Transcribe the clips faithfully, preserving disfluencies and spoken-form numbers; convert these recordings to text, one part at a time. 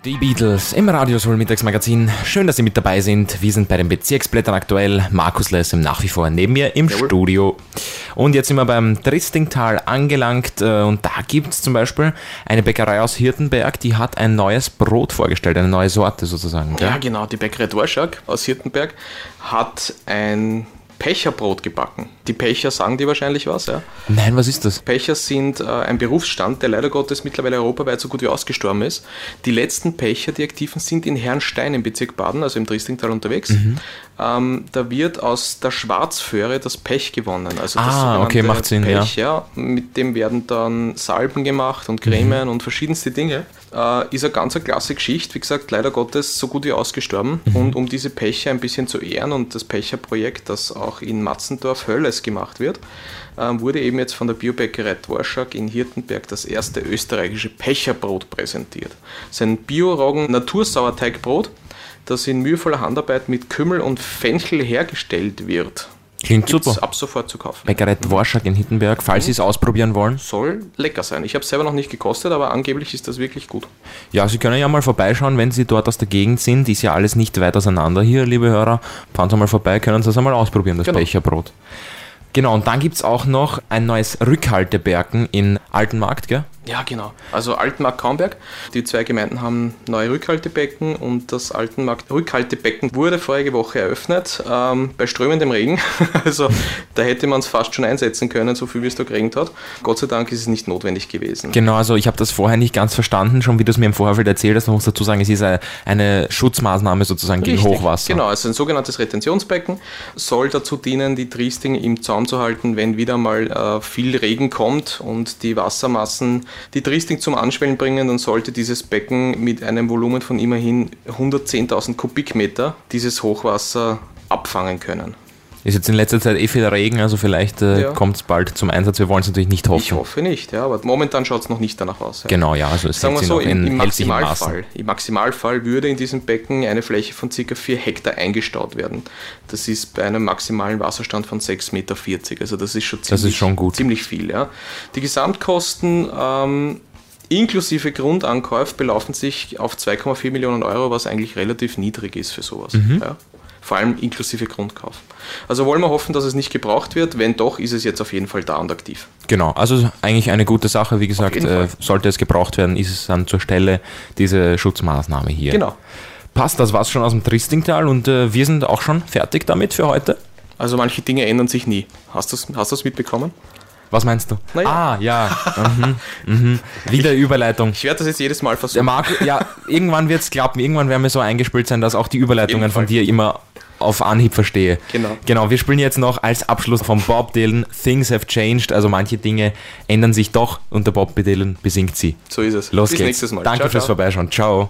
Die Beatles im Radiosoul Mittagsmagazin. Schön, dass Sie mit dabei sind. Wir sind bei den Bezirksblättern aktuell. Markus Lessem nach wie vor neben mir im Jawohl. Studio. Und jetzt sind wir beim Triestingtal angelangt. Und da gibt es zum Beispiel eine Bäckerei aus Hirtenberg, die hat ein neues Brot vorgestellt, eine neue Sorte sozusagen. Gell? Ja, genau. Die Bäckerei Dvorak aus Hirtenberg hat ein Pecherbrot gebacken. Die Pecher sagen dir wahrscheinlich was, ja? Nein, was ist das? Pecher sind äh, ein Berufsstand, der leider Gottes mittlerweile europaweit so gut wie ausgestorben ist. Die letzten Pecher, die aktiven, sind in Herrnstein im Bezirk Baden, also im Triestingtal unterwegs. Mhm. Ähm, da wird aus der Schwarzföhre das Pech gewonnen. Also das ah, okay, macht Sinn, Pech, ja. ja. Mit dem werden dann Salben gemacht und Cremen mhm. und verschiedenste Dinge. Äh, ist eine ganz klasse Geschichte, wie gesagt, leider Gottes so gut wie ausgestorben. Mhm. Und um diese Pecher ein bisschen zu ehren und das Pecherprojekt, das auch in Matzendorf Hölles gemacht wird, äh, wurde eben jetzt von der Biobäckerei Dvorak in Hirtenberg das erste österreichische Pecherbrot präsentiert. Es ist ein Bio-Roggen-Natursauerteigbrot, das in mühevoller Handarbeit mit Kümmel und Fenchel hergestellt wird. Klingt Gibt's super. Ab sofort zu kaufen. Bäckerei Dvorak in Hirtenberg, falls mhm. Sie es ausprobieren wollen. Soll lecker sein. Ich habe es selber noch nicht gekostet, aber angeblich ist das wirklich gut. Ja, Sie können ja mal vorbeischauen, wenn Sie dort aus der Gegend sind. Ist ja alles nicht weit auseinander hier, liebe Hörer. Fahren Sie mal vorbei, können Sie das einmal ausprobieren, das genau. Becherbrot. Genau, und dann gibt es auch noch ein neues Rückhaltebergen in Altenmarkt, gell? Ja, genau. Also Altenmarkt-Kaumberg. Die zwei Gemeinden haben neue Rückhaltebecken und das Altenmarkt-Rückhaltebecken wurde vorige Woche eröffnet, ähm, bei strömendem Regen. Also da hätte man es fast schon einsetzen können, so viel wie es da geregnet hat. Gott sei Dank ist es nicht notwendig gewesen. Genau, also ich habe das vorher nicht ganz verstanden, schon wie du es mir im Vorfeld erzählt hast. Man muss dazu sagen, es ist eine Schutzmaßnahme sozusagen gegen Richtig, Hochwasser. Genau, also ein sogenanntes Retentionsbecken soll dazu dienen, die Triesting im Zaum zu halten, wenn wieder mal äh, viel Regen kommt und die Wassermassen die Triesting zum Anschwellen bringen, dann sollte dieses Becken mit einem Volumen von immerhin hundertzehntausend Kubikmeter dieses Hochwasser abfangen können. Ist jetzt in letzter Zeit eh viel Regen, also vielleicht äh, ja. kommt es bald zum Einsatz. Wir wollen es natürlich nicht hoffen. Ich hoffe nicht, ja, aber momentan schaut es noch nicht danach aus. Ja. Genau, ja, also es Sagen wir so, in, im, Maximalfall, im Maximalfall würde in diesem Becken eine Fläche von ca. vier Hektar eingestaut werden. Das ist bei einem maximalen Wasserstand von sechs Komma vierzig Meter. Also das ist schon ziemlich, das ist schon gut. ziemlich viel. Ja. Die Gesamtkosten ähm, inklusive Grundankauf belaufen sich auf zwei Komma vier Millionen Euro, was eigentlich relativ niedrig ist für sowas. Mhm. Ja. Vor allem inklusive Grundkauf. Also wollen wir hoffen, dass es nicht gebraucht wird. Wenn doch, ist es jetzt auf jeden Fall da und aktiv. Genau, also eigentlich eine gute Sache. Wie gesagt, äh, sollte es gebraucht werden, ist es dann zur Stelle diese Schutzmaßnahme hier. Genau. Passt, das war's schon aus dem Triestingtal und äh, wir sind auch schon fertig damit für heute. Also manche Dinge ändern sich nie. Hast du es hast du's mitbekommen? Was meinst du? Naja. Ah, ja. mhm, mhm. Wieder ich, Überleitung. Ich werde das jetzt jedes Mal versuchen. Der Marc, ja, irgendwann wird es klappen. Irgendwann werden wir so eingespielt sein, dass auch die Überleitungen von dir immer auf Anhieb verstehe. Genau. Genau, wir spielen jetzt noch als Abschluss von Bob Dylan Things Have Changed. Also manche Dinge ändern sich doch und der Bob Dylan besingt sie. So ist es. Los Bis geht's. nächstes Mal. Danke ciao, fürs ciao. Vorbeischauen. Ciao.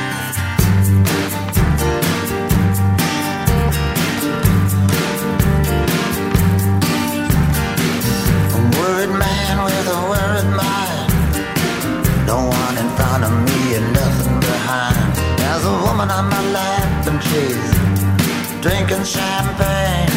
On my lap and she's drinking champagne.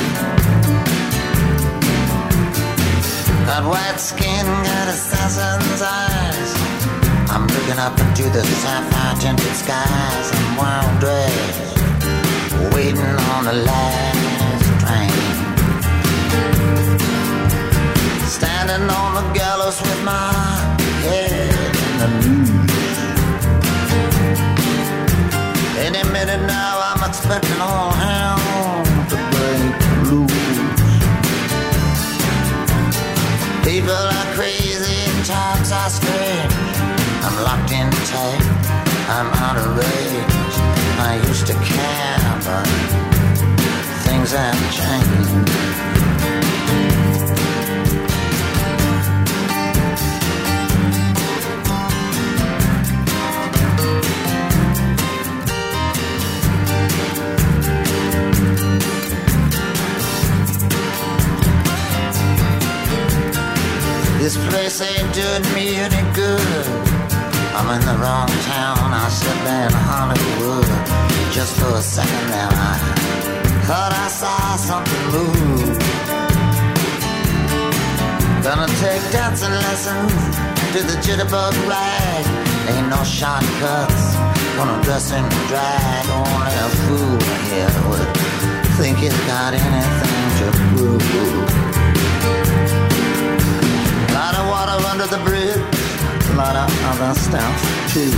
Got white skin, got assassin's eyes. I'm looking up into the sapphire tinted skies. I'm wild dressed, waiting on the last train. Standing on the gallows with my head in the news. Any minute now I'm expecting all hell to break loose. People are crazy and times are strange. I'm locked in tight, I'm out of range. I used to care, but things have changed. This place ain't doing me any good. I'm in the wrong town, I slept in Hollywood. Just for a second there I thought I saw something move. Gonna take dancing lessons to the jitterbug rag. Ain't no shortcuts gonna dress in drag. Only a fool here would think he's got anything to prove. A lot of water under the bridge, a lot of other stuff too.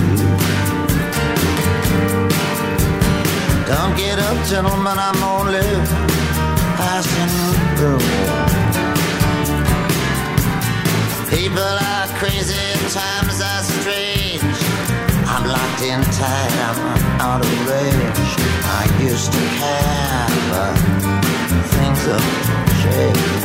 Don't get up, gentlemen, I'm only passing through. People are crazy, times are strange. I'm locked in tight, I'm out of range. I used to care, but things have changed.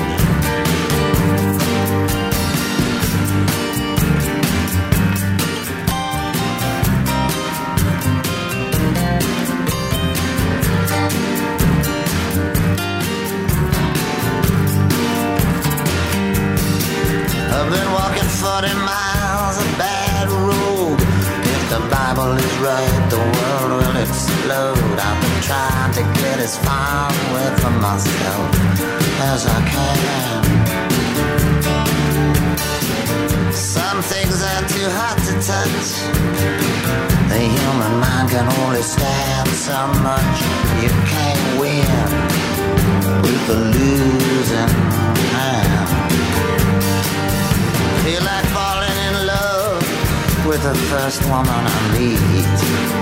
I've been walking forty miles of bad road. If the Bible is right, the world will explode. I've been trying to get as far away from myself as I can. Some things are too hot to touch. The human mind can only stand so much. You can't win with a losing hand. Feel like falling in love with the first woman I meet.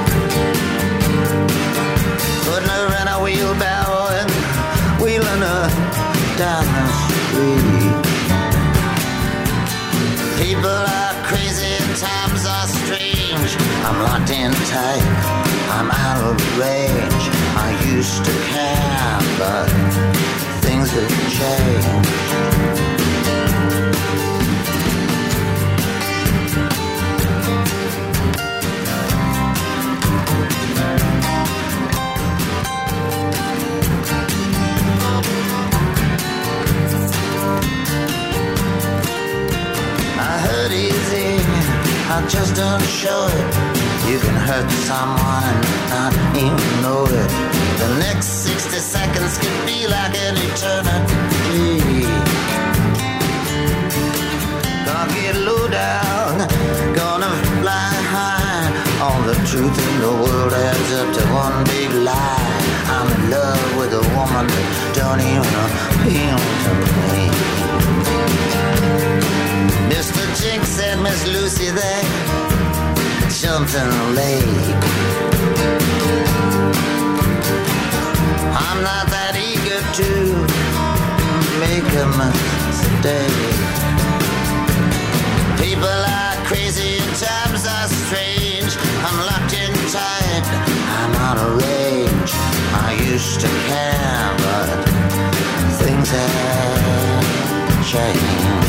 Putting her in a wheelbarrow and wheeling her down the street. People are crazy and times are strange. I'm locked in tight, I'm out of range. I used to care, but things have changed. Easy, I just don't show it. You can hurt someone and not even know it. The next sixty seconds could be like an eternity. Gonna get low down, gonna fly high. All the truth in the world adds up to one big lie. I'm in love with a woman that don't even appeal to me. Mister Jinx and Miss Lucy, they jumped in the lake. I'm not that eager to make a mistake. People are crazy and times are strange. I'm locked in tight, I'm out of range. I used to care, but things have changed.